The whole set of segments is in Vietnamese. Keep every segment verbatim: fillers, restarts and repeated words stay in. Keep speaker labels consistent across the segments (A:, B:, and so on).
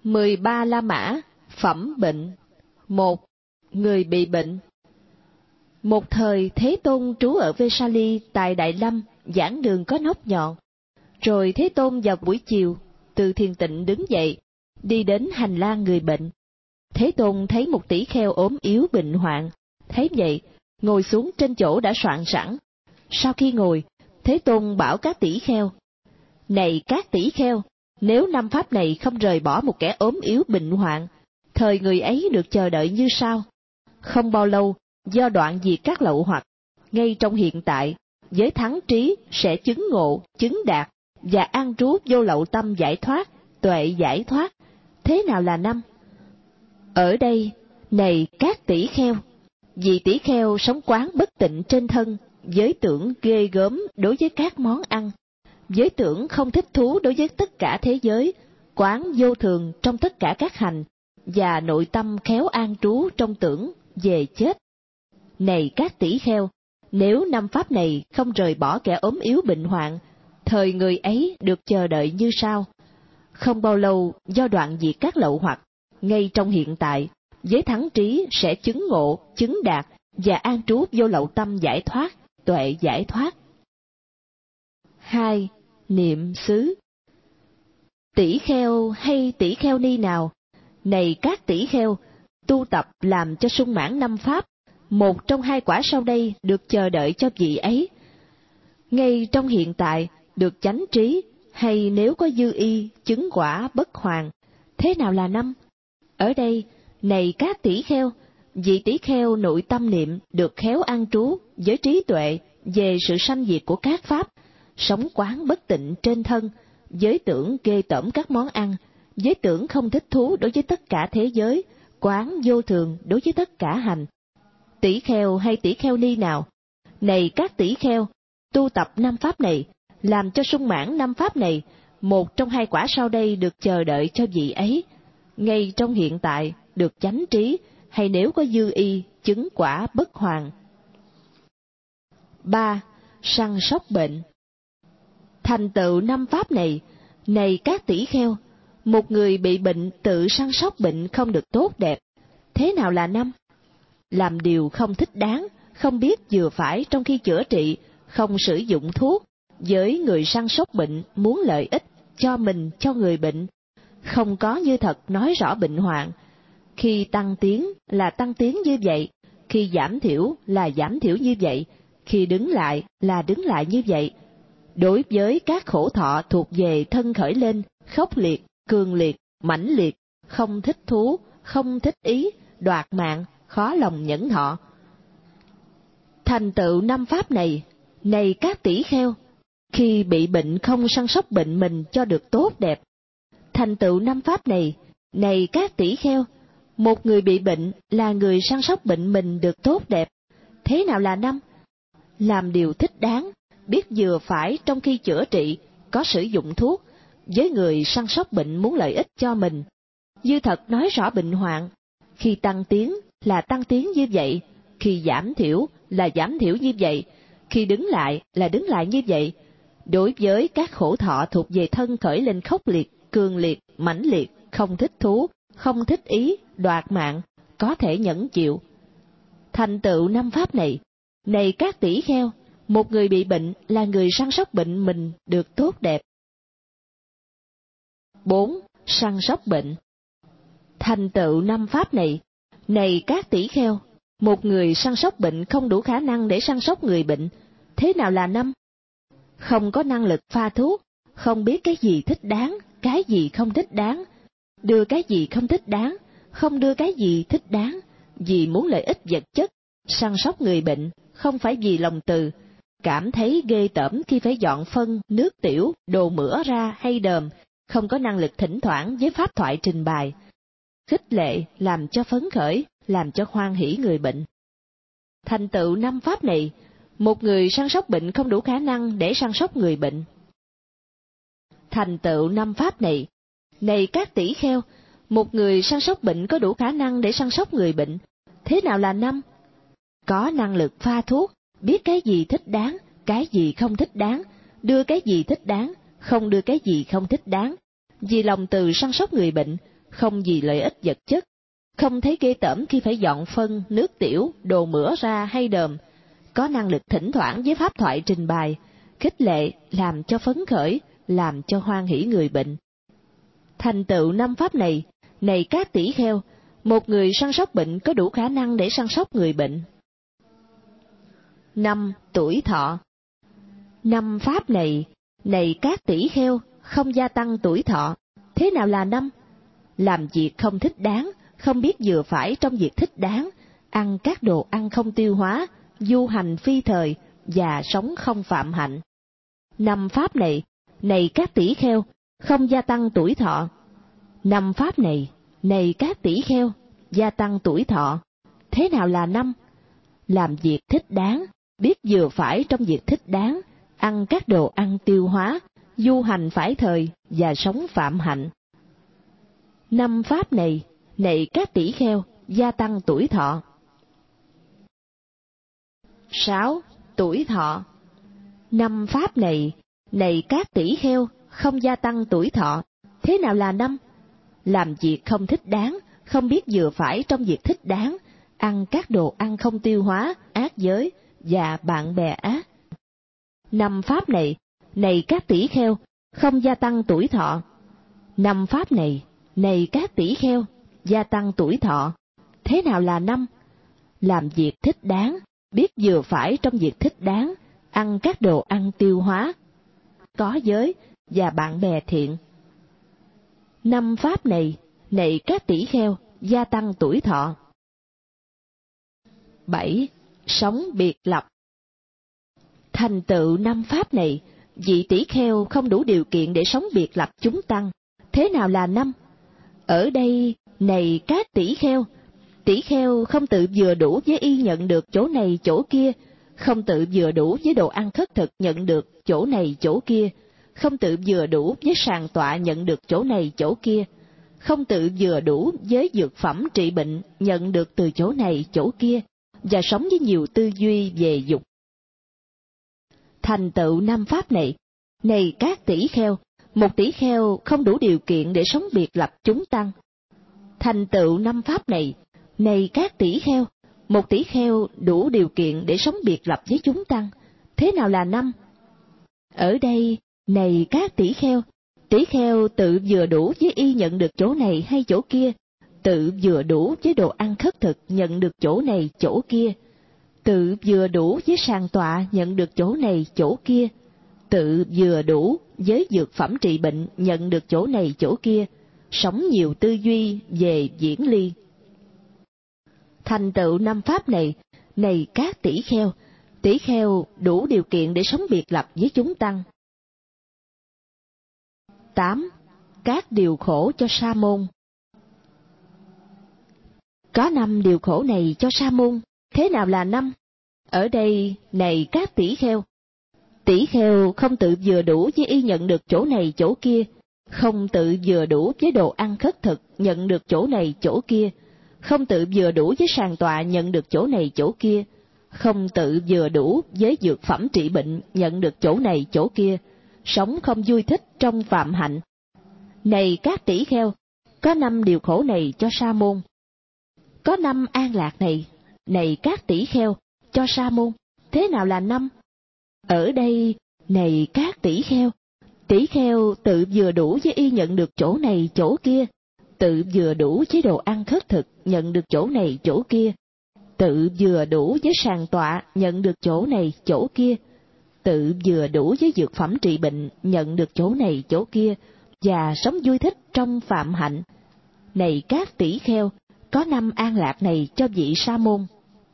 A: mười ba La Mã, phẩm bệnh. Một. Người bị bệnh. Một thời Thế Tôn trú ở Vesali tại Đại Lâm, giảng đường có nóc nhọn. Rồi Thế Tôn vào buổi chiều, từ thiền tịnh đứng dậy, đi đến hành lang người bệnh. Thế Tôn thấy một tỷ kheo ốm yếu bệnh hoạn, thấy vậy, ngồi xuống trên chỗ đã soạn sẵn. Sau khi ngồi, Thế Tôn bảo các tỷ kheo: Này các tỷ kheo, nếu năm pháp này không rời bỏ một kẻ ốm yếu bệnh hoạn, thời người ấy được chờ đợi như sau. Không bao lâu, do đoạn diệt các lậu hoặc, ngay trong hiện tại, với thắng trí sẽ chứng ngộ, chứng đạt, và an trú vô lậu tâm giải thoát, tuệ giải thoát. Thế nào là năm? Ở đây, này các tỷ kheo, vị tỷ kheo sống quán bất tịnh trên thân, giới tưởng ghê gớm đối với các món ăn, giới tưởng không thích thú đối với tất cả thế giới, quán vô thường trong tất cả các hành, và nội tâm khéo an trú trong tưởng về chết. Này các tỷ kheo, nếu năm pháp này không rời bỏ kẻ ốm yếu bệnh hoạn, thời người ấy được chờ đợi như sau. Không bao lâu, do đoạn diệt các lậu hoặc, ngay trong hiện tại, với thắng trí sẽ chứng ngộ, chứng đạt, và an trú vô lậu tâm giải thoát, tuệ giải thoát. Hai. Niệm xứ. Tỷ kheo hay tỷ kheo ni nào, này các tỷ kheo, tu tập làm cho sung mãn năm pháp, một trong hai quả sau đây được chờ đợi cho vị ấy. Ngay trong hiện tại, được chánh trí, hay nếu có dư y, chứng quả bất hoàn. Thế nào là năm? Ở đây, này các tỷ kheo, vị tỷ kheo nội tâm niệm được khéo an trú với trí tuệ về sự sanh diệt của các pháp, sống quán bất tịnh trên thân, giới tưởng ghê tởm các món ăn, giới tưởng không thích thú đối với tất cả thế giới, quán vô thường đối với tất cả hành. Tỷ kheo hay tỷ kheo ni nào, này các tỷ kheo, tu tập năm pháp này, làm cho sung mãn năm pháp này, một trong hai quả sau đây được chờ đợi cho vị ấy. Ngay trong hiện tại, được chánh trí, hay nếu có dư y, chứng quả bất hoàn. Ba. Săn sóc bệnh. Thành tựu năm pháp này, này các tỷ kheo, một người bị bệnh tự săn sóc bệnh không được tốt đẹp. Thế nào là năm? Làm điều không thích đáng, không biết vừa phải trong khi chữa trị, không sử dụng thuốc, với người săn sóc bệnh muốn lợi ích cho mình, cho người bệnh, không có như thật nói rõ bệnh hoạn. Khi tăng tiến là tăng tiến như vậy, khi giảm thiểu là giảm thiểu như vậy, khi đứng lại là đứng lại như vậy. Đối với các khổ thọ thuộc về thân khởi lên, khốc liệt, cường liệt, mãnh liệt, không thích thú, không thích ý, đoạt mạng, khó lòng nhẫn thọ. Thành tựu năm pháp này, này các tỷ kheo, khi bị bệnh không săn sóc bệnh mình cho được tốt đẹp. Thành tựu năm pháp này, này các tỷ kheo, một người bị bệnh là người săn sóc bệnh mình được tốt đẹp. Thế nào là năm? Làm điều thích đáng, biết vừa phải trong khi chữa trị, có sử dụng thuốc, với người săn sóc bệnh muốn lợi ích cho mình. Như thật nói rõ bệnh hoạn, khi tăng tiến là tăng tiến như vậy, khi giảm thiểu là giảm thiểu như vậy, khi đứng lại là đứng lại như vậy. Đối với các khổ thọ thuộc về thân khởi lên khốc liệt, cường liệt, mãnh liệt, không thích thú, không thích ý, đoạt mạng, có thể nhẫn chịu. Thành tựu năm pháp này, này các tỷ kheo, một người bị bệnh là người săn sóc bệnh mình được tốt đẹp. Bốn. Săn sóc bệnh. Thành tựu năm pháp này, này các tỷ kheo, một người săn sóc bệnh không đủ khả năng để săn sóc người bệnh. Thế nào là năm? Không có năng lực pha thuốc, không biết cái gì thích đáng, cái gì không thích đáng, đưa cái gì không thích đáng, không đưa cái gì thích đáng, vì muốn lợi ích vật chất, săn sóc người bệnh, không phải vì lòng từ, cảm thấy ghê tởm khi phải dọn phân, nước tiểu, đồ mửa ra hay đờm, không có năng lực thỉnh thoảng với pháp thoại trình bày, khích lệ làm cho phấn khởi, làm cho hoan hỷ người bệnh. Thành tựu năm pháp này, một người săn sóc bệnh không đủ khả năng để săn sóc người bệnh. Thành tựu năm pháp này, này các tỷ kheo, một người săn sóc bệnh có đủ khả năng để săn sóc người bệnh. Thế nào là năm? Có năng lực pha thuốc, biết cái gì thích đáng, cái gì không thích đáng, đưa cái gì thích đáng, không đưa cái gì không thích đáng, vì lòng từ săn sóc người bệnh, không vì lợi ích vật chất, không thấy ghê tởm khi phải dọn phân, nước tiểu, đồ mửa ra hay đờm, có năng lực thỉnh thoảng với pháp thoại trình bày, khích lệ, làm cho phấn khởi, làm cho hoan hỷ người bệnh. Thành tựu năm pháp này, này các tỷ kheo, một người săn sóc bệnh có đủ khả năng để săn sóc người bệnh. Năm tuổi thọ. Năm pháp này, này các tỷ kheo, không gia tăng tuổi thọ. Thế nào là năm? Làm việc không thích đáng, không biết vừa phải trong việc thích đáng, ăn các đồ ăn không tiêu hóa, du hành phi thời và sống không phạm hạnh. Năm pháp này, này các tỷ kheo, không gia tăng tuổi thọ. Năm pháp này, này các tỷ kheo, gia tăng tuổi thọ. Thế nào là năm? Làm việc thích đáng, biết vừa phải trong việc thích đáng, ăn các đồ ăn tiêu hóa, du hành phải thời và sống phạm hạnh. Năm pháp này, này các tỷ kheo, gia tăng tuổi thọ. Sáu. Tuổi thọ. Năm pháp này, này các tỷ kheo, không gia tăng tuổi thọ. Thế nào là năm? Làm việc không thích đáng, không biết vừa phải trong việc thích đáng, ăn các đồ ăn không tiêu hóa, ác giới và bạn bè ác. Năm pháp này, này các tỷ kheo, không gia tăng tuổi thọ. Năm pháp này, này các tỷ kheo, gia tăng tuổi thọ. Thế nào là năm? Làm việc thích đáng, biết vừa phải trong việc thích đáng, ăn các đồ ăn tiêu hóa, có giới và bạn bè thiện. Năm pháp này, này các tỷ kheo, gia tăng tuổi thọ. Bảy. Sống biệt lập. Thành tựu năm pháp này, vị tỷ kheo không đủ điều kiện để sống biệt lập chúng tăng. Thế nào là năm? Ở đây, này các tỷ kheo, tỷ kheo không tự vừa đủ với y nhận được chỗ này chỗ kia, không tự vừa đủ với đồ ăn khất thực nhận được chỗ này chỗ kia, không tự vừa đủ với sàng tọa nhận được chỗ này chỗ kia, không tự vừa đủ với dược phẩm trị bệnh nhận được từ chỗ này chỗ kia, và sống với nhiều tư duy về dục. Thành tựu năm pháp này, này các tỷ kheo, một tỷ kheo không đủ điều kiện để sống biệt lập chúng tăng. Thành tựu năm pháp này, này các tỷ kheo, một tỷ kheo đủ điều kiện để sống biệt lập với chúng tăng. Thế nào là năm? Ở đây, này các tỷ kheo, tỷ kheo tự vừa đủ với y nhận được chỗ này hay chỗ kia, tự vừa đủ với đồ ăn khất thực nhận được chỗ này chỗ kia, tự vừa đủ với sàng tọa nhận được chỗ này chỗ kia, tự vừa đủ với dược phẩm trị bệnh nhận được chỗ này chỗ kia, sống nhiều tư duy về diễn ly. Thành tựu năm pháp này, này các tỷ kheo, tỷ kheo đủ điều kiện để sống biệt lập với chúng tăng. Tám. Các điều khổ cho sa môn. Có năm điều khổ này cho sa môn. Thế nào là năm? Ở đây, này các tỷ kheo, tỷ kheo không tự vừa đủ với y nhận được chỗ này chỗ kia, không tự vừa đủ với đồ ăn khất thực nhận được chỗ này chỗ kia, không tự vừa đủ với sàng tọa nhận được chỗ này chỗ kia, không tự vừa đủ với dược phẩm trị bệnh nhận được chỗ này chỗ kia, sống không vui thích trong phạm hạnh. Này các tỷ kheo, có năm điều khổ này cho sa môn. Có năm an lạc này, này các tỷ kheo, cho sa môn. Thế nào là năm? Ở đây, này các tỷ kheo, tỷ kheo tự vừa đủ với y nhận được chỗ này chỗ kia, tự vừa đủ với đồ ăn khất thực nhận được chỗ này chỗ kia, tự vừa đủ với sàng tọa nhận được chỗ này chỗ kia, tự vừa đủ với dược phẩm trị bệnh nhận được chỗ này chỗ kia, và sống vui thích trong phạm hạnh. Này các tỷ kheo, có năm an lạc này cho vị sa môn.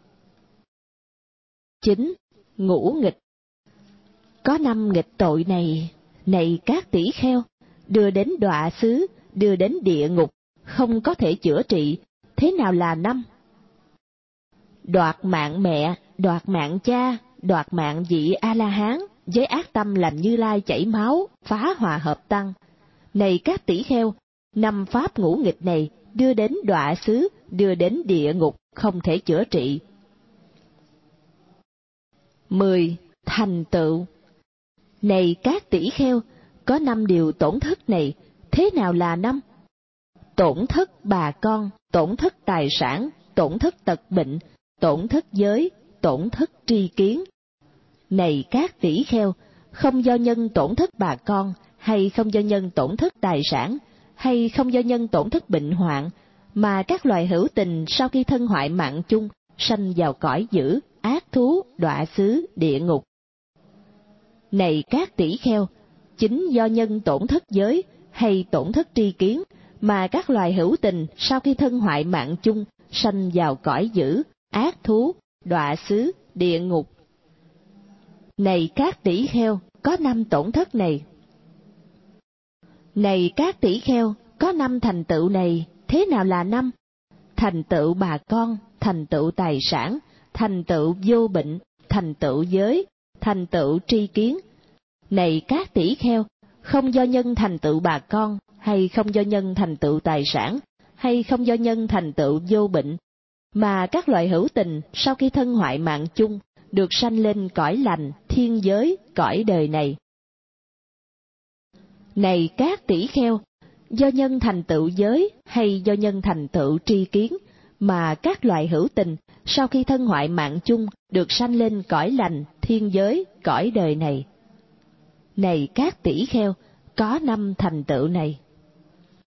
A: Chín. Ngũ nghịch. Có năm nghịch tội này, này các tỷ kheo, đưa đến đọa xứ, đưa đến địa ngục, không có thể chữa trị. Thế nào là năm? Đoạt mạng mẹ, đoạt mạng cha, đoạt mạng vị A-la-hán, với ác tâm làm Như Lai chảy máu, phá hòa hợp tăng. Này các tỷ kheo, năm pháp ngũ nghịch này đưa đến đọa xứ, đưa đến địa ngục, không thể chữa trị. Mười. Thành tựu. Này các tỷ kheo, có năm điều tổn thất này, thế nào là năm? tổn thất bà con, tổn thất tài sản, tổn thất tật bệnh, tổn thất giới, tổn thất tri kiến. Này các tỷ kheo, không do nhân tổn thất bà con, hay không do nhân tổn thất tài sản, hay không do nhân tổn thất bệnh hoạn, mà các loài hữu tình sau khi thân hoại mạng chung, sanh vào cõi dữ, ác thú, đọa xứ, địa ngục. Này các tỷ kheo, chính do nhân tổn thất giới, hay tổn thất tri kiến, mà các loài hữu tình sau khi thân hoại mạng chung, sanh vào cõi dữ, ác thú, đọa xứ, địa ngục. Này các tỷ kheo, có năm tổn thất này. Này các tỷ kheo, có năm thành tựu này, thế nào là năm? Thành tựu bà con, thành tựu tài sản, thành tựu vô bệnh, thành tựu giới, thành tựu tri kiến. Này các tỷ kheo, không do nhân thành tựu bà con, hay không do nhân thành tựu tài sản, hay không do nhân thành tựu vô bệnh, mà các loại hữu tình sau khi thân hoại mạng chung, được sanh lên cõi lành, thiên giới, cõi đời này. Này các tỷ kheo, do nhân thành tựu giới, hay do nhân thành tựu tri kiến, mà các loại hữu tình sau khi thân hoại mạng chung, được sanh lên cõi lành, thiên giới, cõi đời này. Này các tỷ kheo, có năm thành tựu này.